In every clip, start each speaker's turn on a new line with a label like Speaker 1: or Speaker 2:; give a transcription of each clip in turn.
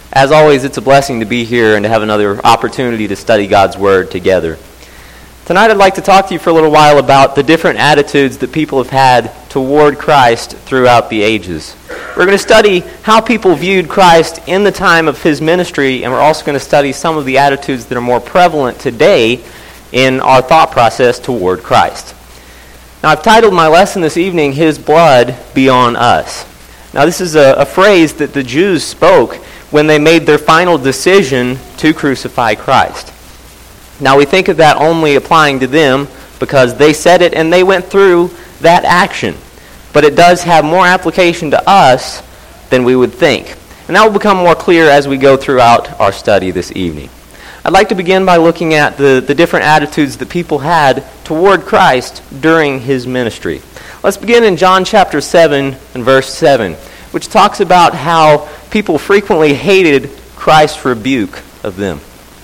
Speaker 1: As always, it's a blessing to be here and to have another opportunity to study God's Word together. Tonight I'd like to talk to you for a little while about the different attitudes that people have had toward Christ throughout the ages. We're going to study how people viewed Christ in the time of his ministry, and we're also going to study some of the attitudes that are more prevalent today in our thought process toward Christ. Now, I've titled my lesson this evening, His Blood Be on Us. Now, this is a phrase that the Jews spoke when they made their final decision to crucify Christ. Now, we think of that only applying to them because they said it and they went through that action. But it does have more application to us than we would think. And that will become more clear as we go throughout our study this evening. I'd like to begin by looking at the different attitudes that people had toward Christ during his ministry. Let's begin in John chapter 7 and verse 7, which talks about how people frequently hated Christ's rebuke of them.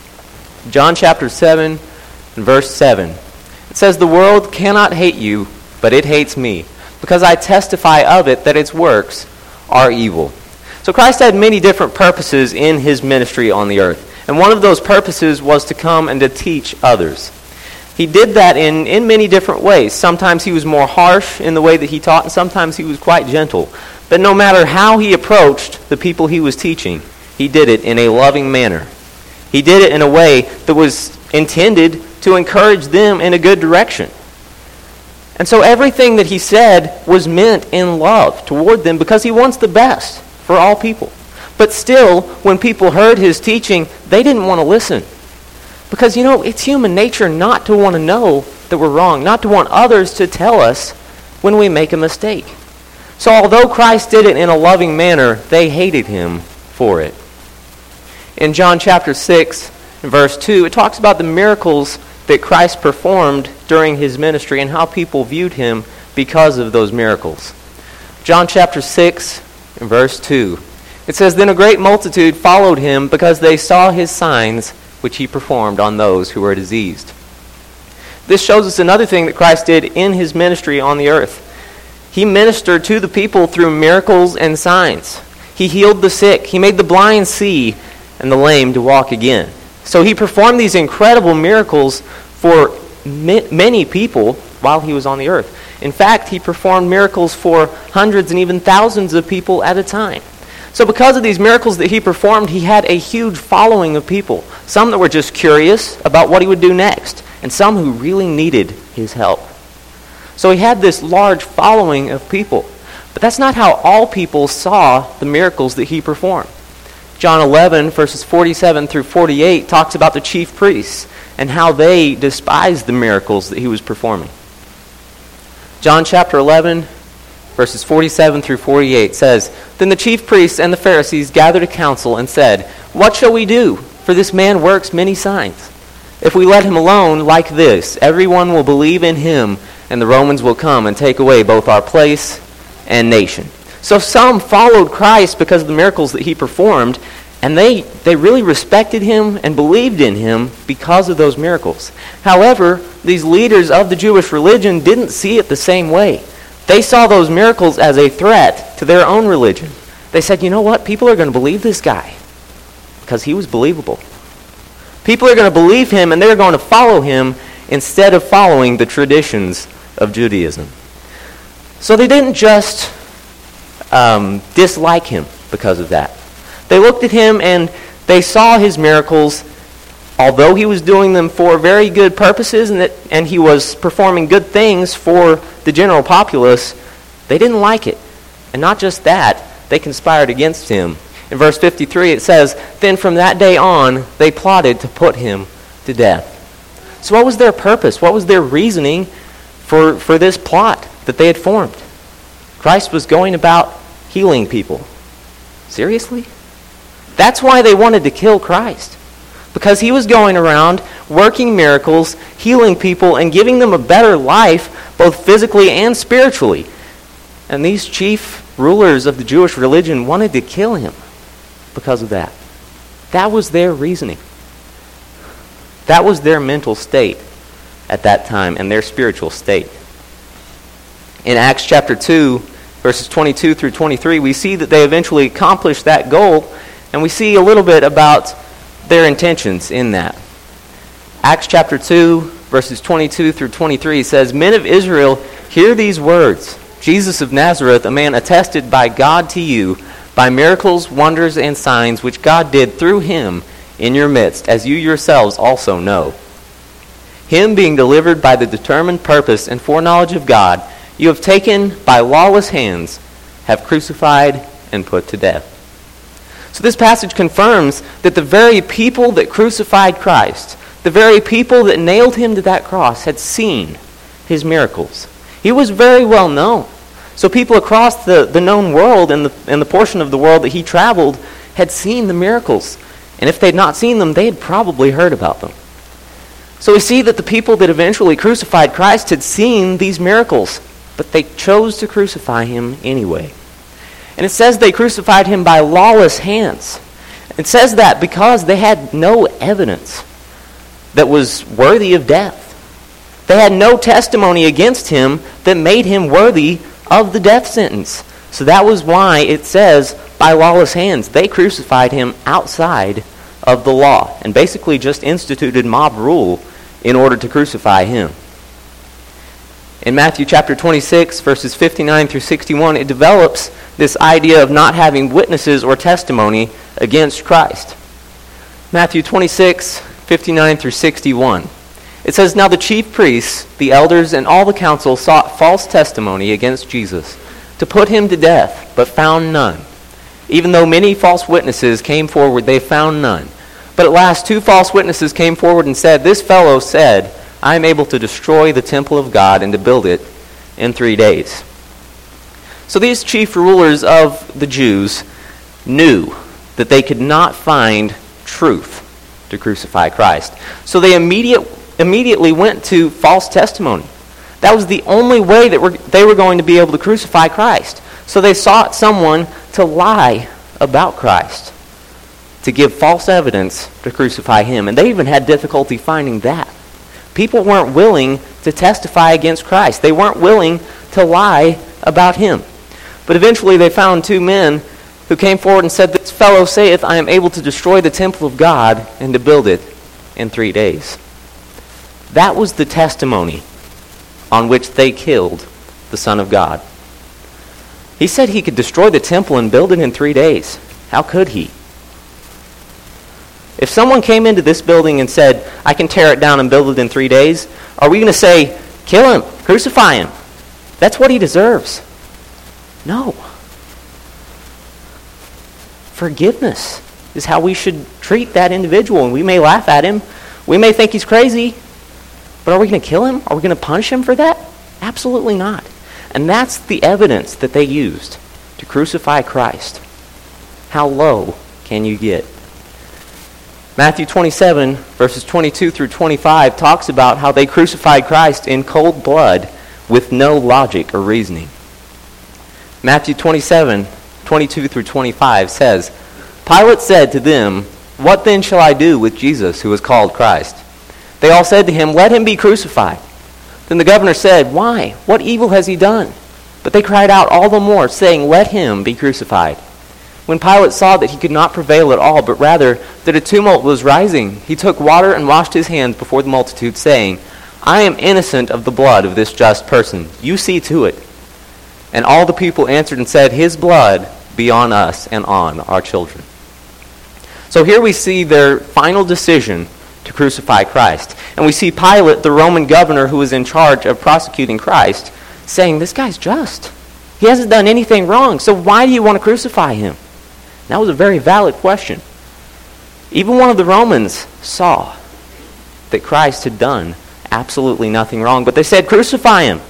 Speaker 1: John chapter 7 and verse 7. It says, "The world cannot hate you, but it hates me, because I testify of it that its works are evil." So Christ had many different purposes in his ministry on the earth. And one of those purposes was to come and to teach others. He did that in many different ways. Sometimes he was more harsh in the way that he taught, and sometimes he was quite gentle. But no matter how he approached the people he was teaching, he did it in a loving manner. He did it in a way that was intended to encourage them in a good direction. And so everything that he said was meant in love toward them because he wants the best for all people. But still, when people heard his teaching, they didn't want to listen. Because, it's human nature not to want to know that we're wrong, not to want others to tell us when we make a mistake. So although Christ did it in a loving manner, they hated him for it. In John chapter 6, verse 2, it talks about the miracles that Christ performed during his ministry and how people viewed him because of those miracles. John chapter 6, verse 2. It says, "Then a great multitude followed him because they saw his signs which he performed on those who were diseased." This shows us another thing that Christ did in his ministry on the earth. He ministered to the people through miracles and signs. He healed the sick. He made the blind see and the lame to walk again. So he performed these incredible miracles for many people while he was on the earth. In fact, he performed miracles for hundreds and even thousands of people at a time. So because of these miracles that he performed, he had a huge following of people. Some that were just curious about what he would do next, and some who really needed his help. So he had this large following of people. But that's not how all people saw the miracles that he performed. John 11, verses 47 through 48, talks about the chief priests and how they despised the miracles that he was performing. John chapter 11, verses 47 through 48 says, "Then the chief priests and the Pharisees gathered a council and said, 'What shall we do? For this man works many signs. If we let him alone like this, everyone will believe in him, and the Romans will come and take away both our place and nation.'" So some followed Christ because of the miracles that he performed, and they really respected him and believed in him because of those miracles. However, these leaders of the Jewish religion didn't see it the same way. They saw those miracles as a threat to their own religion. They said, you know what? People are going to believe this guy because he was believable. People are going to believe him and they're going to follow him instead of following the traditions of Judaism. So they didn't just dislike him because of that. They looked at him and they saw his miracles. Although he was doing them for very good purposes and he was performing good things for the general populace, they didn't like it. And not just that, they conspired against him. In verse 53 it says, "Then from that day on they plotted to put him to death." So what was their purpose? What was their reasoning for this plot that they had formed? Christ was going about healing people. Seriously? That's why they wanted to kill Christ. Because he was going around working miracles, healing people, and giving them a better life, both physically and spiritually. And these chief rulers of the Jewish religion wanted to kill him because of that. That was their reasoning. That was their mental state at that time and their spiritual state. In Acts chapter 2, verses 22 through 23, we see that they eventually accomplished that goal, And we see a little bit about their intentions in that. Acts chapter 2, verses 22 through 23 says, "Men of Israel, hear these words. Jesus of Nazareth, a man attested by God to you, by miracles, wonders, and signs, which God did through him in your midst, as you yourselves also know. Him being delivered by the determined purpose and foreknowledge of God, you have taken by lawless hands, have crucified and put to death." So this passage confirms that the very people that crucified Christ, the very people that nailed him to that cross, had seen his miracles. He was very well known. So people across the known world and the portion of the world that he traveled had seen the miracles. And if they'd not seen them, they had probably heard about them. So we see that the people that eventually crucified Christ had seen these miracles, but they chose to crucify him anyway. And it says they crucified him by lawless hands. It says that because they had no evidence that was worthy of death. They had no testimony against him that made him worthy of the death sentence. So that was why it says by lawless hands. They crucified him outside of the law and basically just instituted mob rule in order to crucify him. In Matthew chapter 26, verses 59 through 61, it develops this idea of not having witnesses or testimony against Christ. Matthew 26, 59 through 61. It says, "Now the chief priests, the elders, and all the council sought false testimony against Jesus to put him to death, but found none. Even though many false witnesses came forward, they found none. But at last 2 false witnesses came forward and said, 'This fellow said, I am able to destroy the temple of God and to build it in 3 days.'" So these chief rulers of the Jews knew that they could not find truth to crucify Christ. So they immediately went to false testimony. That was the only way that they were going to be able to crucify Christ. So they sought someone to lie about Christ, to give false evidence to crucify him. And they even had difficulty finding that. People weren't willing to testify against Christ. They weren't willing to lie about him. But eventually they found 2 men who came forward and said, "This fellow saith, I am able to destroy the temple of God and to build it in 3 days." That was the testimony on which they killed the Son of God. He said he could destroy the temple and build it in 3 days. How could he? If someone came into this building and said, "I can tear it down and build it in 3 days," are we going to say, "Kill him, crucify him. That's what he deserves"? No. Forgiveness is how we should treat that individual. And we may laugh at him. We may think he's crazy. But are we going to kill him? Are we going to punish him for that? Absolutely not. And that's the evidence that they used to crucify Christ. How low can you get? Matthew 27, verses 22 through 25, talks about how they crucified Christ in cold blood with no logic or reasoning. Matthew 27, 22 through 25 says, "Pilate said to them, 'What then shall I do with Jesus who is called Christ?' They all said to him, 'Let him be crucified.' Then the governor said, 'Why? What evil has he done?' But they cried out all the more, saying, 'Let him be crucified.' When Pilate saw that he could not prevail at all, but rather that a tumult was rising, he took water and washed his hands before the multitude, saying, 'I am innocent of the blood of this just person. You see to it.' And all the people answered and said, 'His blood be on us and on our children.'" So here we see their final decision to crucify Christ. And we see Pilate, the Roman governor who was in charge of prosecuting Christ, saying, "This guy's just. He hasn't done anything wrong, so why do you want to crucify him?" That was a very valid question. Even one of the Romans saw that Christ had done absolutely nothing wrong, but they said, "Crucify him."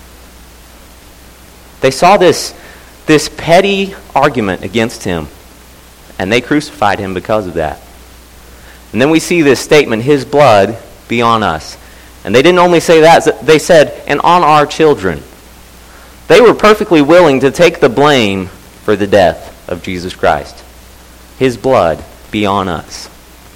Speaker 1: They saw this petty argument against him, and they crucified him because of that. And then we see this statement, "His blood be on us." And they didn't only say that, they said, "and on our children." They were perfectly willing to take the blame for the death of Jesus Christ. His blood be on us.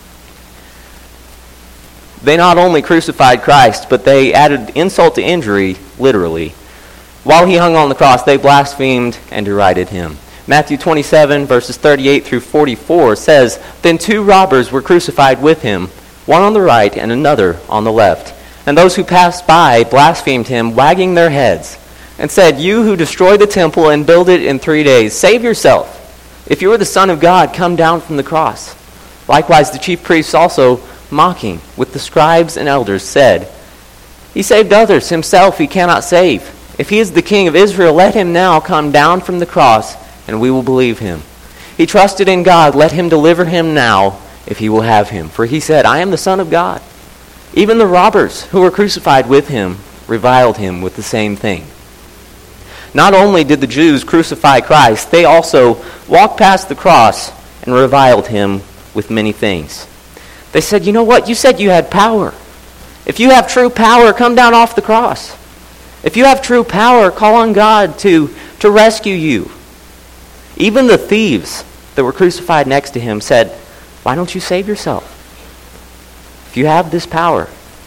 Speaker 1: They not only crucified Christ, but they added insult to injury, literally. While he hung on the cross, they blasphemed and derided him. Matthew 27, verses 38 through 44 says, "Then 2 robbers were crucified with him, one on the right and another on the left. And those who passed by blasphemed him, wagging their heads, and said, 'You who destroy the temple and build it in 3 days, save yourself. If you are the Son of God, come down from the cross.' Likewise the chief priests also, mocking with the scribes and elders, said, 'He saved others, himself he cannot save. If he is the King of Israel, let him now come down from the cross, and we will believe him. He trusted in God, let him deliver him now, if he will have him. For he said, I am the Son of God.' Even the robbers who were crucified with him reviled him with the same thing." Not only did the Jews crucify Christ, they also walked past the cross and reviled him with many things. They said, "You know what? You said you had power. If you have true power, come down off the cross. If you have true power, call on God to rescue you." Even the thieves that were crucified next to him said, "Why don't you save yourself? If you have this power."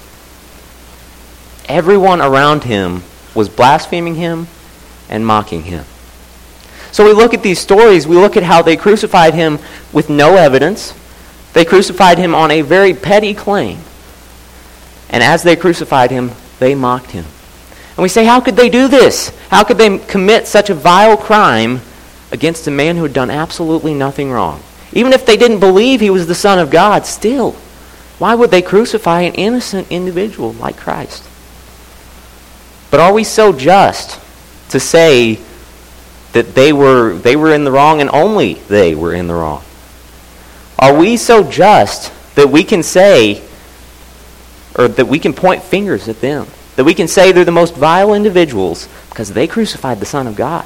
Speaker 1: Everyone around him was blaspheming him and mocking him. So we look at these stories, we look at how they crucified him with no evidence. They crucified him on a very petty claim. And as they crucified him, they mocked him. And we say, how could they do this? How could they commit such a vile crime against a man who had done absolutely nothing wrong? Even if they didn't believe he was the Son of God, still, why would they crucify an innocent individual like Christ? But are we so just to say that they were in the wrong and only they were in the wrong? Are we so just that we can say, or that we can point fingers at them, that we can say they're the most vile individuals because they crucified the Son of God?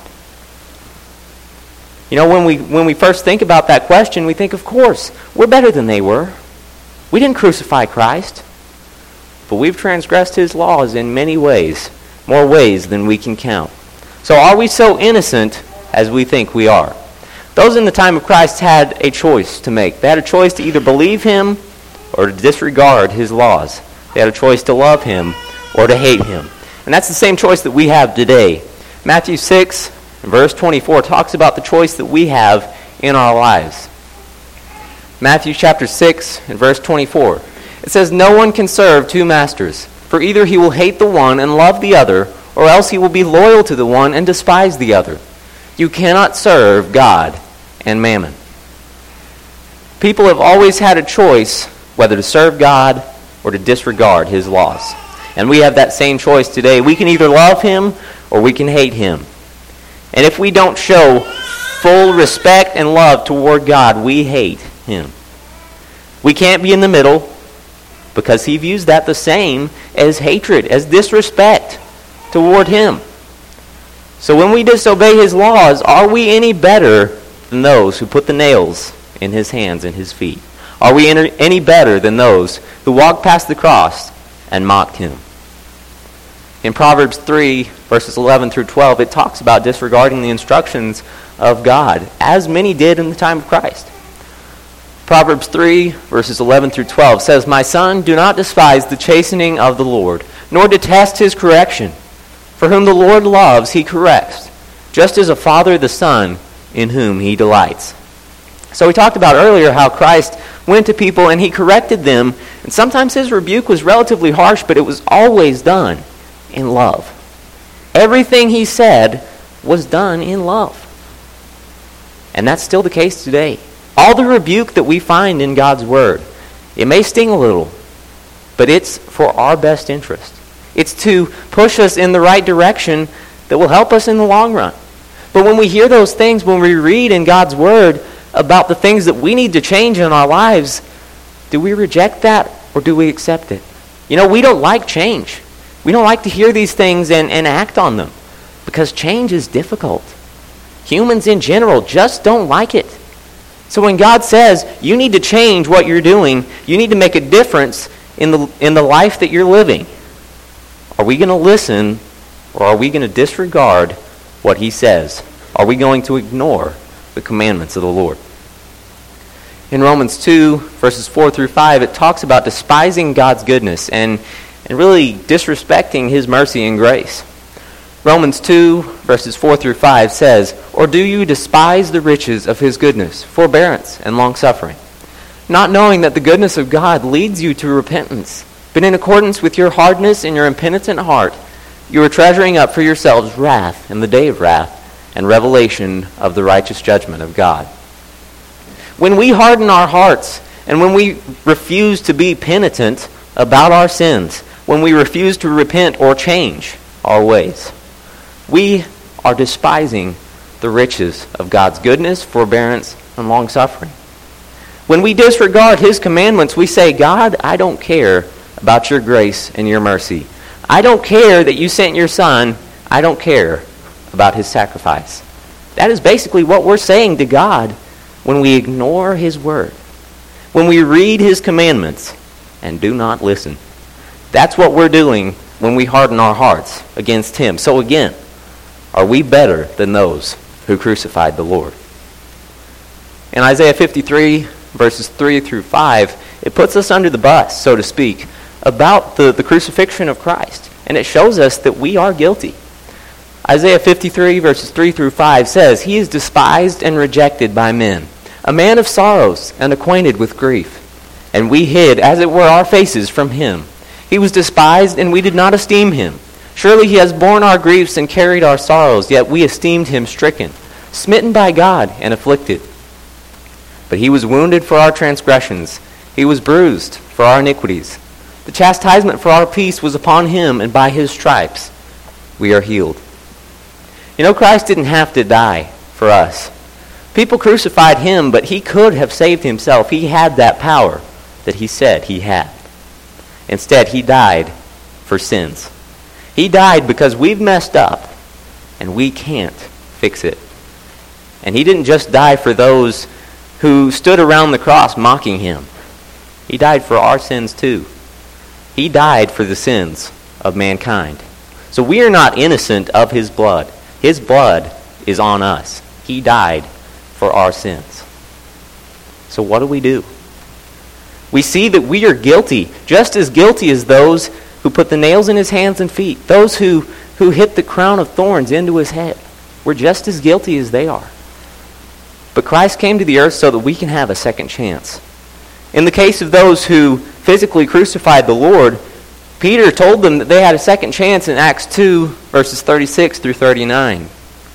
Speaker 1: You know, when we first think about that question, we think, of course, we're better than they were. We didn't crucify Christ, but we've transgressed his laws in many ways, more ways than we can count. So are we so innocent as we think we are? Those in the time of Christ had a choice to make. They had a choice to either believe him or to disregard his laws. They had a choice to love him or to hate him. And that's the same choice that we have today. Matthew 6, verse 24 talks about the choice that we have in our lives. Matthew chapter 6 and verse 24. It says, "No one can serve 2 masters, for either he will hate the one and love the other, or else he will be loyal to the one and despise the other. You cannot serve God and mammon." People have always had a choice whether to serve God or to disregard his laws. And we have that same choice today. We can either love him or we can hate him. And if we don't show full respect and love toward God, we hate him. We can't be in the middle because he views that the same as hatred, as disrespect toward him. So when we disobey his laws, are we any better than those who put the nails in his hands and his feet? Are we any better than those who walked past the cross and mocked him? In Proverbs 3, verses 11 through 12, it talks about disregarding the instructions of God, as many did in the time of Christ. Proverbs 3, verses 11 through 12 says, "My son, do not despise the chastening of the Lord, nor detest his correction. For whom the Lord loves, he corrects, just as a father the son in whom he delights." So we talked about earlier how Christ went to people and he corrected them, and sometimes his rebuke was relatively harsh, but it was always done in love. Everything he said was done in love. And that's still the case today. All the rebuke that we find in God's word, it may sting a little, but it's for our best interest. It's to push us in the right direction that will help us in the long run. But when we hear those things, when we read in God's word about the things that we need to change in our lives, do we reject that or do we accept it? You know, we don't like change. We don't like to hear these things and act on them because change is difficult. Humans in general just don't like it. So when God says you need to change what you're doing, you need to make a difference in the life that you're living, are we going to listen or are we going to disregard what he says? Are we going to ignore the commandments of the Lord? In Romans 2, verses 4 through 5, it talks about despising God's goodness and really disrespecting his mercy and grace. Romans 2, verses 4 through 5 says, "Or do you despise the riches of his goodness, forbearance, and long-suffering, not knowing that the goodness of God leads you to repentance? But in accordance with your hardness and your impenitent heart, you are treasuring up for yourselves wrath in the day of wrath and revelation of the righteous judgment of God." When we harden our hearts and when we refuse to be penitent about our sins, when we refuse to repent or change our ways, we are despising the riches of God's goodness, forbearance, and long-suffering. When we disregard his commandments, we say, "God, I don't care about your grace and your mercy. I don't care that you sent your son. I don't care about his sacrifice." That is basically what we're saying to God when we ignore his word, when we read his commandments and do not listen. That's what we're doing when we harden our hearts against him. So again, are we better than those who crucified the Lord? In Isaiah 53, verses 3 through 5, it puts us under the bus, so to speak, about the crucifixion of Christ. And it shows us that we are guilty. Isaiah 53, verses 3 through 5 says, "He is despised and rejected by men, a man of sorrows and acquainted with grief. And we hid, as it were, our faces from him. He was despised, and we did not esteem him. Surely he has borne our griefs and carried our sorrows, yet we esteemed him stricken, smitten by God, and afflicted. But he was wounded for our transgressions. He was bruised for our iniquities. The chastisement for our peace was upon him, and by his stripes we are healed." You know, Christ didn't have to die for us. People crucified him, but he could have saved himself. He had that power that he said he had. Instead, he died for sins. He died because we've messed up, and we can't fix it. And he didn't just die for those who stood around the cross mocking him. He died for our sins too. He died for the sins of mankind. So we are not innocent of his blood. His blood is on us. He died for our sins. So what do? We see that we are guilty, just as guilty as those who put the nails in his hands and feet, those who hit the crown of thorns into his head. We're just as guilty as they are. But Christ came to the earth so that we can have a second chance. In the case of those who physically crucified the Lord, Peter told them that they had a second chance in Acts 2, verses 36 through 39.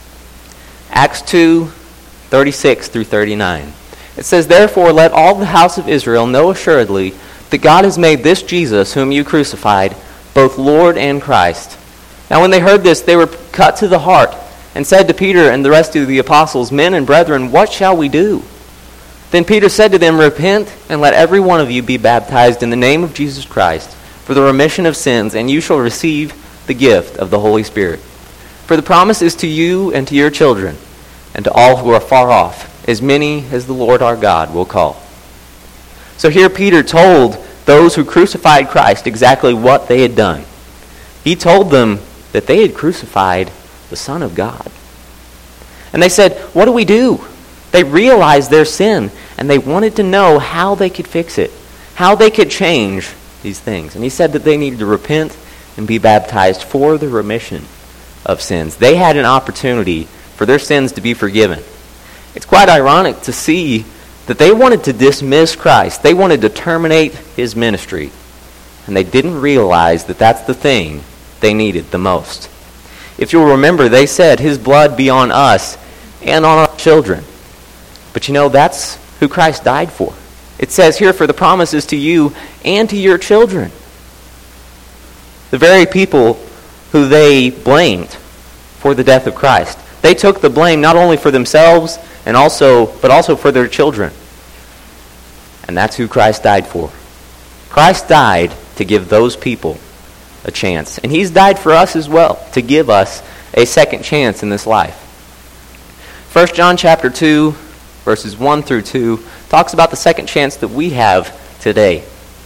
Speaker 1: Acts 2, 36 through 39. It says, "Therefore let all the house of Israel know assuredly that God has made this Jesus, whom you crucified, both Lord and Christ." Now when they heard this, they were cut to the heart, and said to Peter and the rest of the apostles, "Men and brethren, what shall we do?" Then Peter said to them, "Repent, and let every one of you be baptized in the name of Jesus Christ for the remission of sins, and you shall receive the gift of the Holy Spirit. For the promise is to you and to your children, and to all who are far off, as many as the Lord our God will call." So here Peter told those who crucified Christ exactly what they had done. He told them that they had crucified the Son of God. And they said, "What do we do?" They realized their sin, and they wanted to know how they could fix it, how they could change these things. And he said that they needed to repent and be baptized for the remission of sins. They had an opportunity for their sins to be forgiven. It's quite ironic to see that they wanted to dismiss Christ. They wanted to terminate his ministry. And they didn't realize that that's the thing they needed the most. If you'll remember, they said, "His blood be on us and on our children." But you know, that's who Christ died for. It says here, "For the promise is to you and to your children." The very people who they blamed for the death of Christ. They took the blame not only for themselves but also for their children. And that's who Christ died for. Christ died to give those people a chance. And he's died for us as well, to give us a second chance in this life. 1 John chapter 2, verses 1 through 2, talks about the second chance that we have today.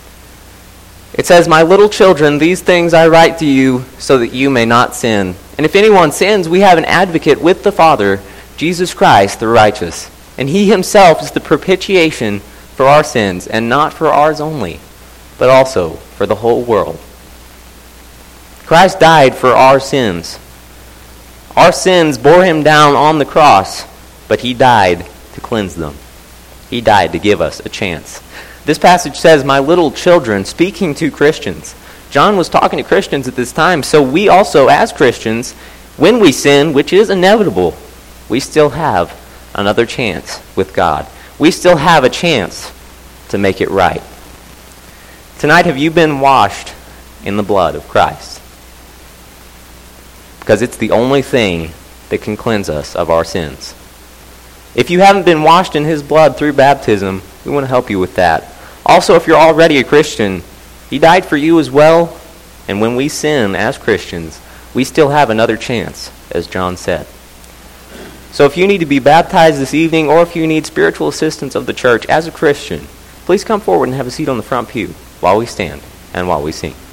Speaker 1: It says, "My little children, these things I write to you so that you may not sin. And if anyone sins, we have an advocate with the Father, Jesus Christ the righteous. And he himself is the propitiation for our sins, and not for ours only, but also for the whole world." Christ died for our sins. Our sins bore him down on the cross, but he died to cleanse them. He died to give us a chance. This passage says, my little children, speaking to Christians. John was talking to Christians at this time, so we also, as Christians, when we sin, which is inevitable, we still have another chance with God. We still have a chance to make it right. Tonight, have you been washed in the blood of Christ? Because it's the only thing that can cleanse us of our sins. If you haven't been washed in his blood through baptism, we want to help you with that. Also, if you're already a Christian, he died for you as well. And when we sin as Christians, we still have another chance, as John said. So if you need to be baptized this evening, or if you need spiritual assistance of the church as a Christian, please come forward and have a seat on the front pew while we stand and while we sing.